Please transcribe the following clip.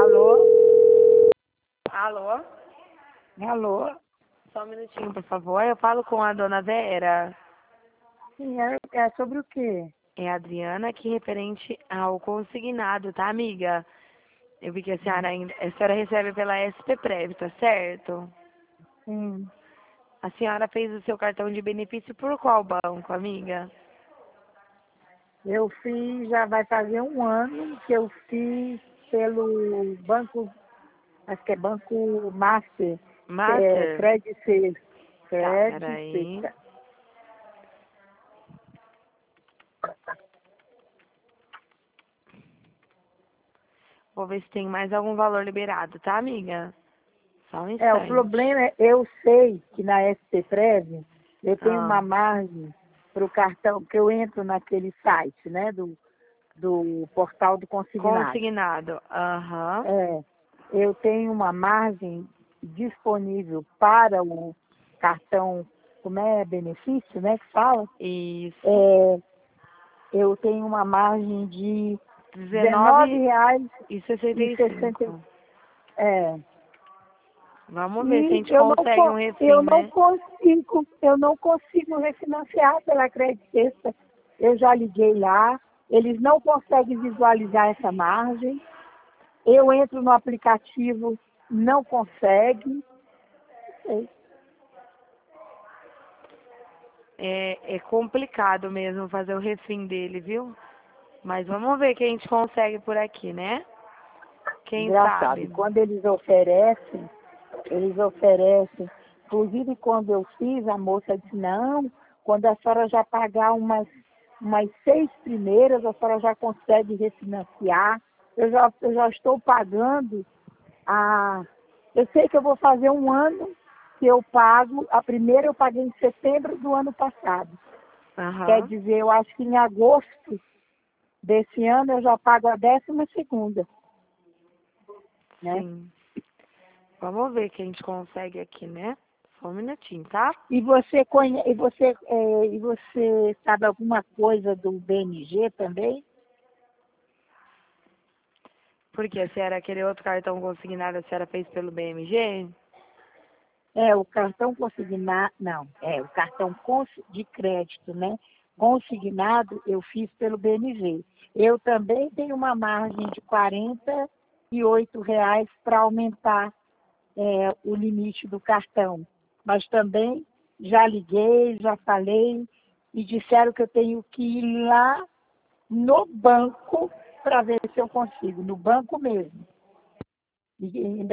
Alô? Alô? Alô? Só um minutinho, por favor. Eu falo com a dona Vera. Sim, é sobre o quê? É a Adriana aqui referente ao consignado, tá, amiga? Eu vi que a senhora recebe pela SP-Prev, tá certo? Sim, A senhora fez o seu cartão de benefício por qual banco, amiga? eu fiz, já vai fazer um ano que eu fiz pelo banco, acho que é Banco Master, que é Master? Credit Suisse. Tá, Credit peraí. Suisse. Vou ver se tem mais algum valor liberado, tá, amiga? Só um O instante. problema é, eu sei que na SP-Prev eu tenho Ah, uma margem para o cartão, porque eu entro naquele site, né, do portal do consignado. consignado. Aham. É, eu tenho uma margem disponível para o cartão, como é benefício, né, que fala? Isso. É, eu tenho uma margem de Dezenove e sessenta e R$19,60. cinco. É, Vamos ver se a e gente consegue um refim, né? eu não consigo refinanciar pela Credit Suisse. Eu já liguei lá, eles não conseguem visualizar essa margem. Eu entro no aplicativo, não consegue. É complicado mesmo fazer o refim dele, viu? Mas vamos ver o que a gente consegue por aqui, né? Quem Engraçado. sabe? Quando eles oferecem. Inclusive, quando eu fiz, a moça disse, não, quando a senhora já pagar umas 6 primeiras, a senhora já consegue refinanciar. Eu já estou pagando a... Eu sei que eu vou fazer um ano que eu pago, a primeira eu paguei em setembro do ano passado. Quer Aham, dizer, eu acho que em agosto desse ano eu já pago a 12ª, né? sim. Vamos ver o que a gente consegue aqui, né? Só um minutinho, tá? E você sabe alguma coisa do BMG também? Porque a senhora aquele outro cartão consignado, a senhora fez pelo BMG? O cartão consignado, não, o cartão de crédito, né? Consignado eu fiz pelo BMG. Eu também tenho uma margem de R$48 para aumentar o limite do cartão. Mas também já liguei, já falei e disseram que eu tenho que ir lá no banco para ver se eu consigo, no banco mesmo. E